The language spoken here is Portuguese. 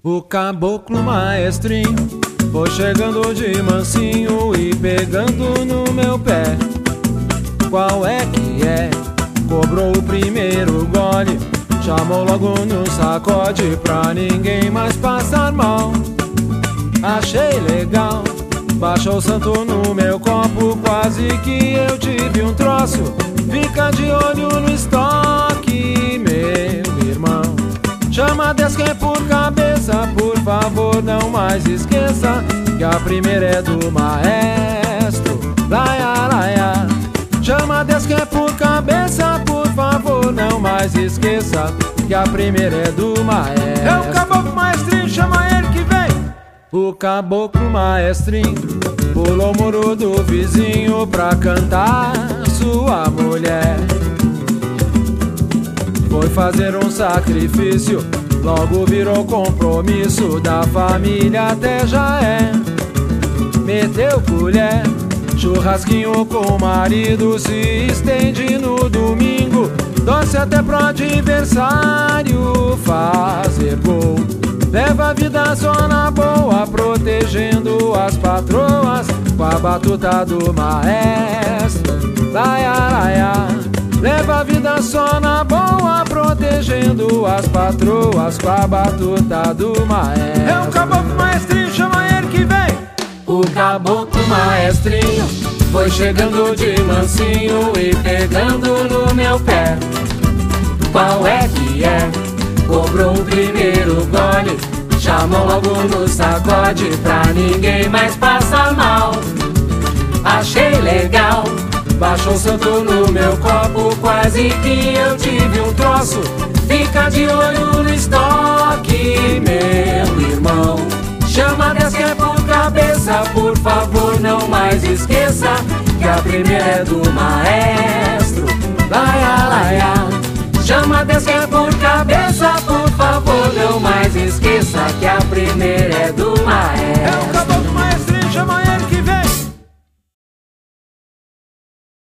O caboclo maestrinho foi chegando de mansinho e pegando no meu pé. Qual é que é? Cobrou o primeiro gole, chamou logo no sacode pra ninguém mais passar mal. Achei legal, baixou o santo no meu copo, quase que eu tive um troço. Fica de olho no estoque, meu irmão. Chama 10 que é por cabeça, por favor não mais esqueça que a primeira é do maestro. Laia, laia. Chama 10 que é por cabeça, por favor não mais esqueça que a primeira é do maestro. É o caboclo maestrinho, chama ele que vem. O caboclo maestrinho pulou o muro do vizinho pra cantar sua mulher. Foi fazer um sacrifício, logo virou compromisso da família, até já é. Meteu colher, churrasquinho com o marido, se estende no domingo, torce até pro adversário fazer gol. Leva a vida só na boa, protegendo as patroas com a batuta do maestro. Laia, laia. Leva a vida só na boa, protegendo as patroas com a batuta do maestro. É o caboclo maestrinho, chama ele que vem. O caboclo maestrinho foi chegando de mansinho e pegando no meu pé. Qual é que é? Cobrou o primeiro gole, chamou logo no sacode pra ninguém mais passar mal. Achei legal, baixou o santo no meu copo, quase que eu tive um troço. Fica de olho no estoque, meu irmão. Chama 10 que é por cabeça, por favor não mais esqueça que a primeira é do maestro. Laia, laia. Chama 10 que é por cabeça, por favor não mais esqueça que a primeira é do